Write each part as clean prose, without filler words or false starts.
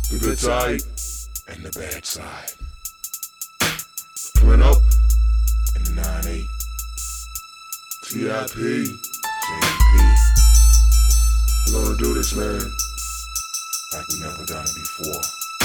the good side, and the bad side. Coming up in the 9-8. TIP, JP. We're gonna do this, man, like we never done it before.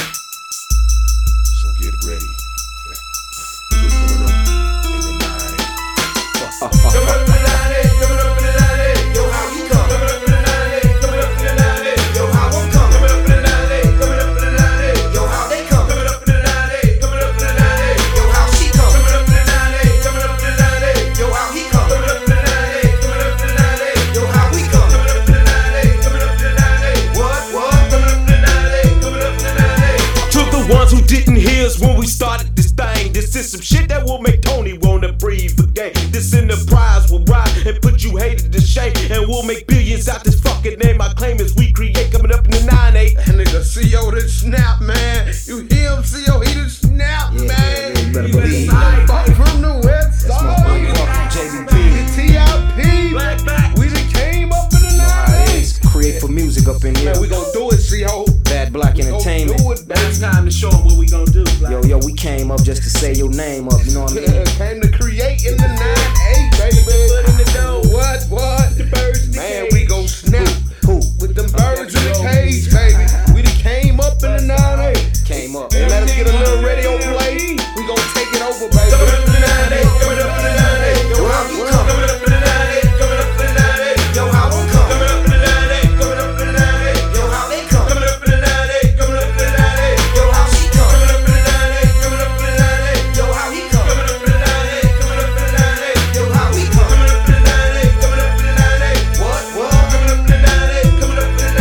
So get ready. We're coming up in the 9-8. Coming up in the 9-8, coming up in the 9-8, yo, how you come? Coming up in the 9-8, coming up in the 9-8, yo, how I'm coming? Coming up in the 9-8, coming up in the 9-8, yo, how they come? Coming up in the 9-8, coming up in the 9-8, yo, how she come? Coming up in the 9-8, coming up in the 9-8, yo, how he come? Coming up in the 9-8, coming up in the 9-8, yo, how we come? Coming up in the 9-8, coming up in the 9-8, what? Coming up in the 9-8, coming up in the 9-8. To the ones who didn't hear us when we started this thing, this is some shit that will make Tony wanna breathe again. This enterprise will ride and put you hated to shame, and we'll make billions out this fucking name I claim as we create. Coming up in the 9-8. That nigga CO done snap, man. You hear him, CO? He done snap, man. Yeah, you better He believe done fuck from the west That's my side. motherfucking JBP. TIP. Black. We done came up in the You know how it 9-8. is. Create for music up in here. Man, we gon' do it, CO. Bad Black Entertainment. Go do it, It's baby. time to show them what we gonna do. Yo, we came up just to say your name up, you know what I mean? Came to create in the 9-8, baby. Foot in the door. What? The birds in the Man, cage. we gon' snap Who? with them birds in the cage, baby. We done came up in the 9-8. Came up. Hey, let us get a little radio play. We gon' take it over, baby. Coming up in the 9-8, coming up in the 9-8, yo, how you come? Coming up in the 9-8, coming up in the 9-8, yo, how I'm come? Coming up in the 9-8, coming up in the 9-8, yo, how they come? Coming up in the 9-8, coming up in the 9-8, yo, how she come? Coming up in the 9-8, coming up in the 9-8, yo, how he come? Coming up in the 9-8, coming up in the 9-8, yo, how we come? Coming up in the 9-8, coming up in the 9-8, what? Coming up in the 9-8, coming up in the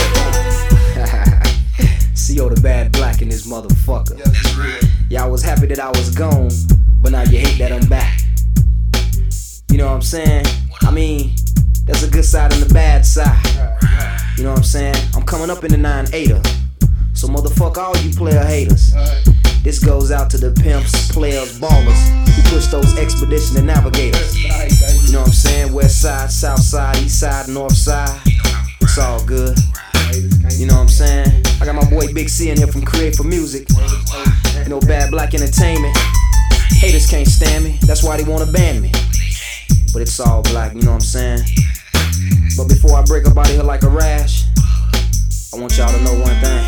9-8. CO the Bad Black in this motherfucker. Y'all was happy that I was gone, but now you hate that I'm back. You know what I'm saying? I mean, there's a good side and a bad side. You know what I'm saying? I'm coming up in the 9-8er. So motherfuck all you player haters. This goes out to the pimps, players, ballers who push those expedition and navigators. You know what I'm saying? West side, south side, east side, north side. It's all good. You know what I'm saying? I got my boy Big C in here from Create for Music. You know, Bad Black Entertainment. Haters can't stand me, that's why they wanna ban me. But it's all black, you know what I'm saying? But before I break up out of here like a rash, I want y'all to know one thing.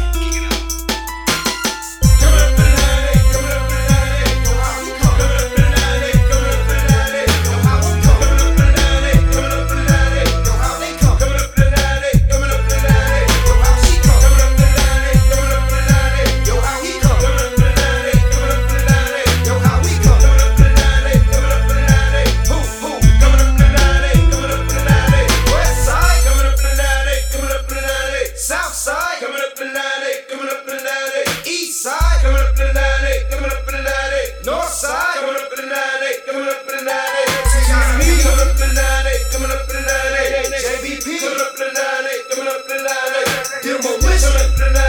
Coming up in the 9-8, coming up in the 9-8, yo, how you come? Coming up in the 9-8, coming up in the 9-8, yo, how I'm come? Coming up in the 9-8, coming up in the 9-8, yo, how they come? Coming up in the 9-8, coming up in the 9-8, yo, how she come? Coming up in the 9-8, coming up in the 9-8, yo, how he come? Coming up in the 9-8, coming up in the 9-8, yo, how we come? Coming up in the 9-8, coming up in the 9-8, who? Coming up in the 9-8, coming up in the 9-8, west side? Coming up in the 9-8, coming up in the 9-8, south side? Coming up in the 9-8, coming up in the 9-8, east side? Coming up in the 9-8, coming up in the 9-8, north side? Coming up in the 9-8, coming up in the 9-8, TIP? Coming up in the 9-8, coming up in the 9-8, JBP? Coming up in the 9-8, coming up in the 9-8, Demolition? Coming up in the 9-8.